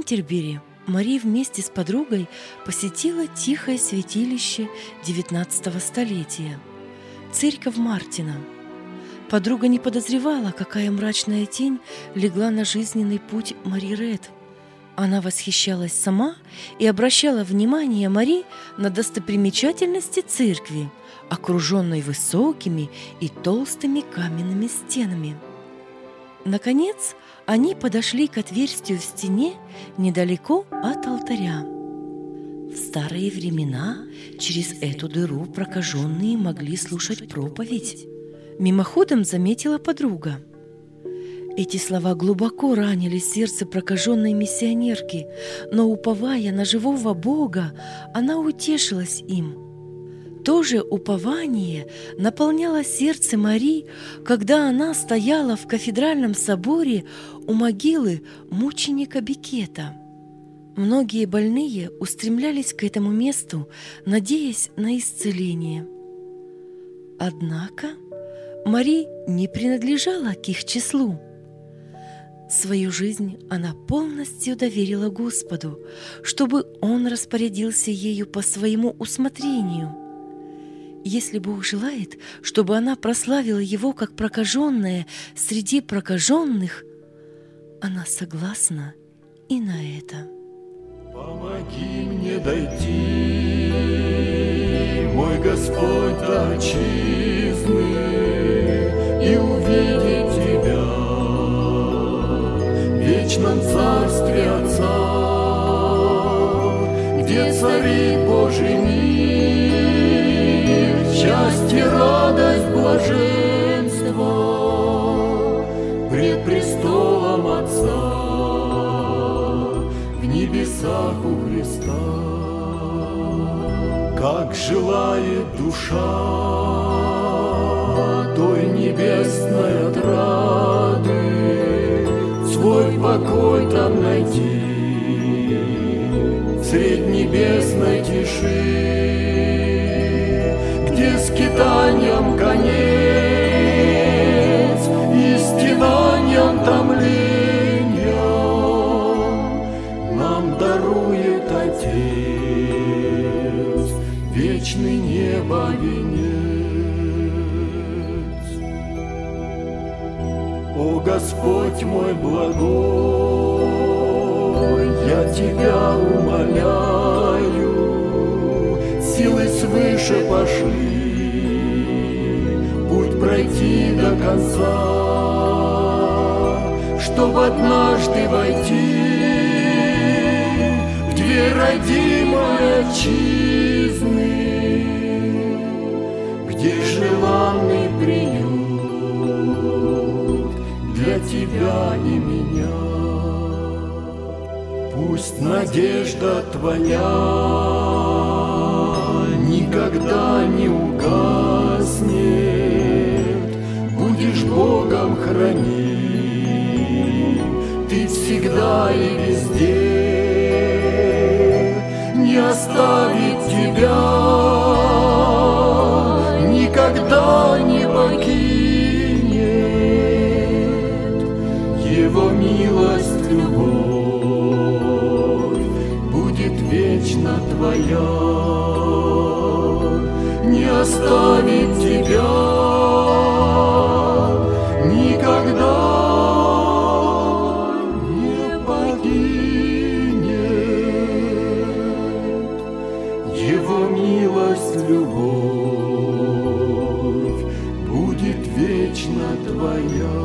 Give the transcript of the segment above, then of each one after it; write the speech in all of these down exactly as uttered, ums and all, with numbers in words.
Кентербери Мари вместе с подругой посетила тихое святилище девятнадцатого столетия – церковь Мартина. Подруга не подозревала, какая мрачная тень легла на жизненный путь Мари Ред. Она восхищалась сама и обращала внимание Мари на достопримечательности церкви, окруженной высокими и толстыми каменными стенами. Наконец, они подошли к отверстию в стене недалеко от алтаря. В старые времена через эту дыру прокаженные могли слушать проповедь. Мимоходом заметила подруга. Эти слова глубоко ранили сердце прокаженной миссионерки, но, уповая на живого Бога, она утешилась им. То же упование наполняло сердце Мари, когда она стояла в кафедральном соборе у могилы мученика Беккета. Многие больные устремлялись к этому месту, надеясь на исцеление. Однако Мари не принадлежала к их числу. Свою жизнь она полностью доверила Господу, чтобы Он распорядился ею по своему усмотрению. Если Бог желает, чтобы она прославила Его как прокаженная среди прокаженных, она согласна и на это. Помоги мне дойти, мой Господь, до отчизны и увидеть Тебя в вечном царстве Отца, где царит Божий мир, счастье, радость, блаженство пред престолом Отца в небесах у Христа. Как желает душа той небесной отрады, свой покой там найти средь небесной тиши, где скитанием конец и стенанием томления нам дарует Отец вечный небо венец. О Господь мой благой, я Тебя умоляю, силы свыше пошли, путь пройти до конца, чтоб однажды войти в дверь родимой отчизны, где желанный приют для Тебя и меня. Пусть надежда Твоя никогда не угаснет, будешь Богом храним Ты всегда и везде, не оставит Тебя, никогда не покинет. Его милость, любовь будет вечно Твоя, не оставит Тебя никогда не покинет. Его милость, любовь будет вечно Твоя.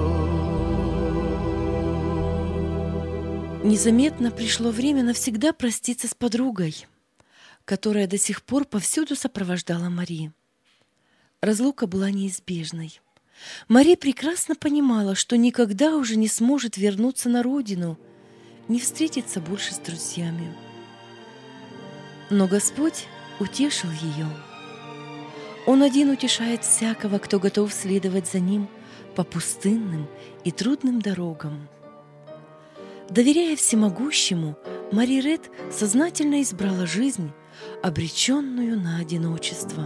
Незаметно пришло время навсегда проститься с подругой, которая до сих пор повсюду сопровождала Мари. Разлука была неизбежной. Мари прекрасно понимала, что никогда уже не сможет вернуться на родину, не встретиться больше с друзьями. Но Господь утешил ее. Он один утешает всякого, кто готов следовать за Ним по пустынным и трудным дорогам. Доверяя всемогущему, Мари Ред сознательно избрала жизнь, обреченную на одиночество.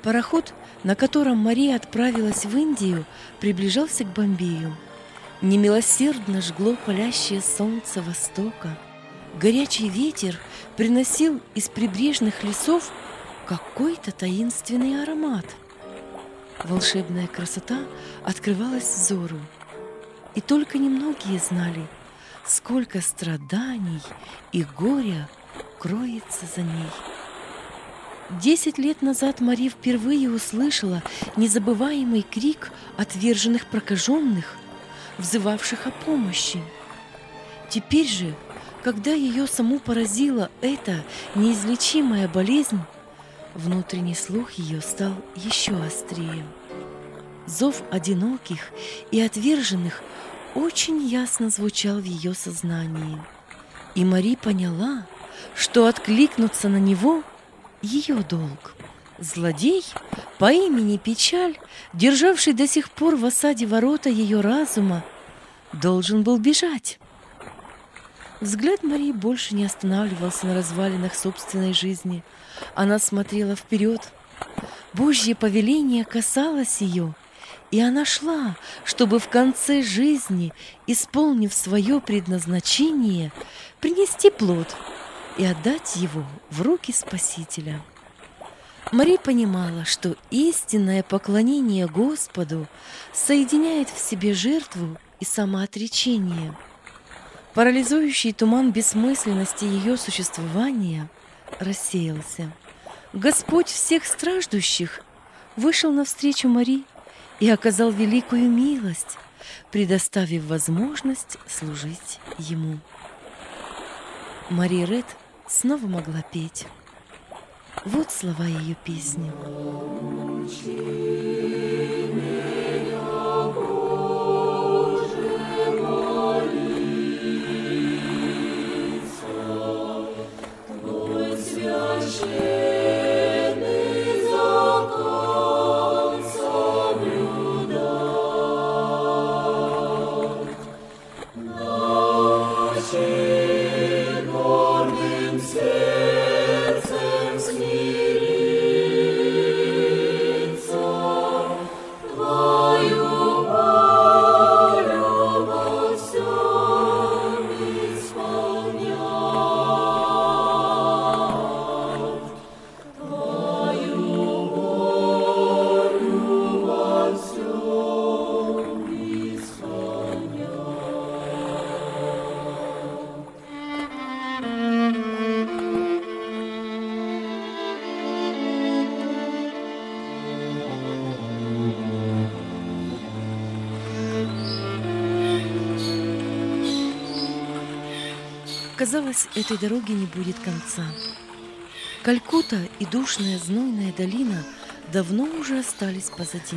Пароход, на котором Мария отправилась в Индию, приближался к Бомбею. Немилосердно жгло палящее солнце востока. Горячий ветер приносил из прибрежных лесов какой-то таинственный аромат. Волшебная красота открывалась взору, и только немногие знали, сколько страданий и горя кроется за ней. Десять лет назад Мария впервые услышала незабываемый крик отверженных прокаженных, взывавших о помощи. Теперь же, когда ее саму поразила эта неизлечимая болезнь, внутренний слух ее стал еще острее. Зов одиноких и отверженных очень ясно звучал в ее сознании. И Мария поняла, что откликнуться на него – ее долг. Злодей по имени Печаль, державший до сих пор в осаде ворота ее разума, должен был бежать. Взгляд Марии больше не останавливался на развалинах собственной жизни. Она смотрела вперед. Божье повеление касалось ее, и она шла, чтобы в конце жизни, исполнив свое предназначение, принести плод и отдать его в руки Спасителя. Мария понимала, что истинное поклонение Господу соединяет в себе жертву и самоотречение. Парализующий туман бессмысленности ее существования рассеялся. Господь всех страждущих вышел навстречу Марии и оказал великую милость, предоставив возможность служить Ему. Мария Ред снова могла петь. Вот слова ее песни. Казалось, этой дороги не будет конца. Калькутта и душная знойная долина давно уже остались позади.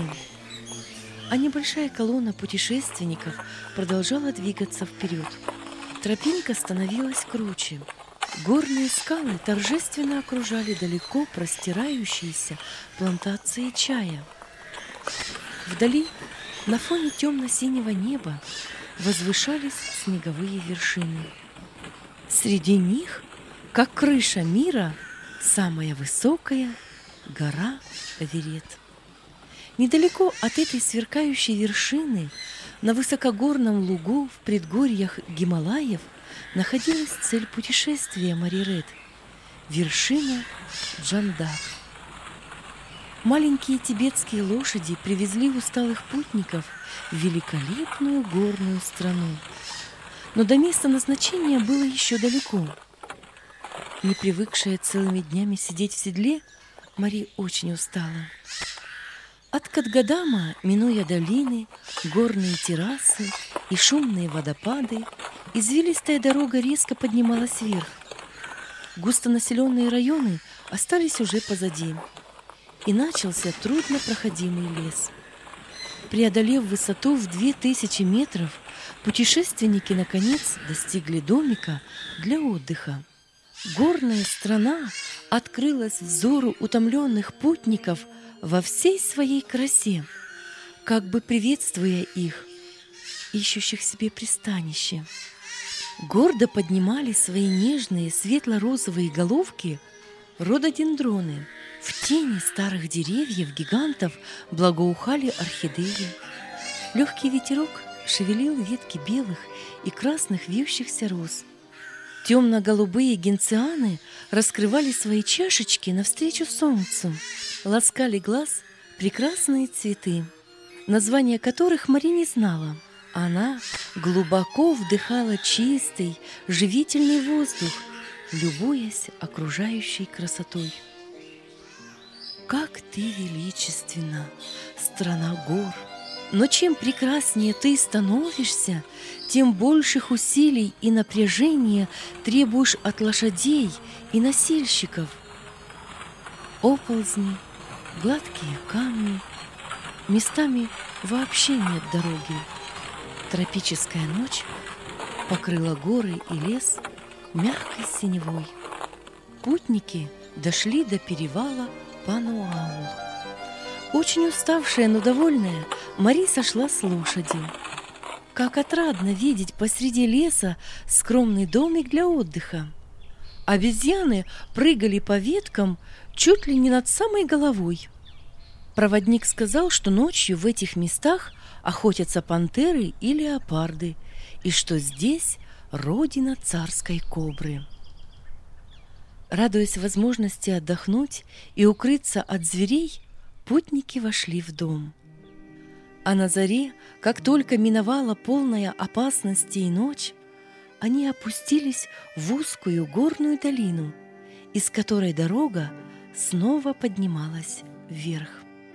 А небольшая колонна путешественников продолжала двигаться вперед. Тропинка становилась круче. Горные скалы торжественно окружали далеко простирающиеся плантации чая. Вдали, на фоне темно-синего неба, возвышались снеговые вершины. Среди них, как крыша мира, самая высокая гора Эверест. Недалеко от этой сверкающей вершины, на высокогорном лугу в предгорьях Гималаев, находилась цель путешествия Марии Ред – вершина Джандак. Маленькие тибетские лошади привезли усталых путников в великолепную горную страну. Но до места назначения было еще далеко. Не привыкшая целыми днями сидеть в седле, Мария очень устала. От Катгодама, минуя долины, горные террасы и шумные водопады, извилистая дорога резко поднималась вверх. Густонаселенные районы остались уже позади, и начался труднопроходимый лес. Преодолев высоту в две тысячи метров, путешественники наконец достигли домика для отдыха. Горная страна открылась взору утомленных путников во всей своей красе, как бы приветствуя их, ищущих себе пристанище. Гордо поднимали свои нежные светло-розовые головки рододендроны, В тени старых деревьев гигантов благоухали орхидеи. Легкий ветерок шевелил ветки белых и красных вьющихся роз. Темно-голубые генцианы раскрывали свои чашечки навстречу солнцу, ласкали глаз прекрасные цветы, названия которых Мари не знала. Она глубоко вдыхала чистый, живительный воздух, любуясь окружающей красотой. Как ты величественна, страна гор! Но чем прекраснее ты становишься, тем больших усилий и напряжения требуешь от лошадей и носильщиков. Оползни, гладкие камни, местами вообще нет дороги. Тропическая ночь покрыла горы и лес мягкой синевой. Путники дошли до перевала Пануаул. Очень уставшая, но довольная, Мари сошла с лошади. Как отрадно видеть посреди леса скромный домик для отдыха. Обезьяны прыгали по веткам чуть ли не над самой головой. Проводник сказал, что ночью в этих местах охотятся пантеры и леопарды, и что здесь родина царской кобры. Радуясь возможности отдохнуть и укрыться от зверей, путники вошли в дом. А на заре, как только миновала полная опасности и ночь, они опустились в узкую горную долину, из которой дорога снова поднималась вверх.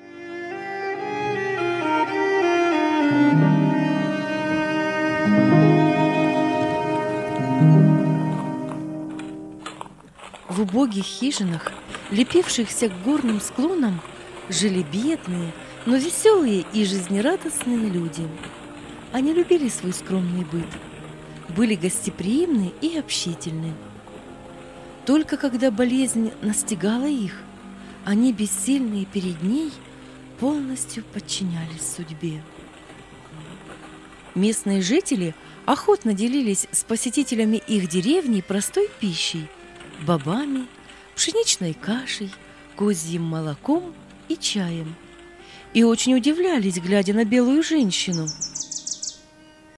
В убогих хижинах, лепившихся к горным склонам, жили бедные, но веселые и жизнерадостные люди. Они любили свой скромный быт, были гостеприимны и общительны. Только когда болезнь настигала их, они, бессильные перед ней, полностью подчинялись судьбе. Местные жители охотно делились с посетителями их деревни простой пищей, бобами, пшеничной кашей, козьим молоком и чаем. И очень удивлялись, глядя на белую женщину,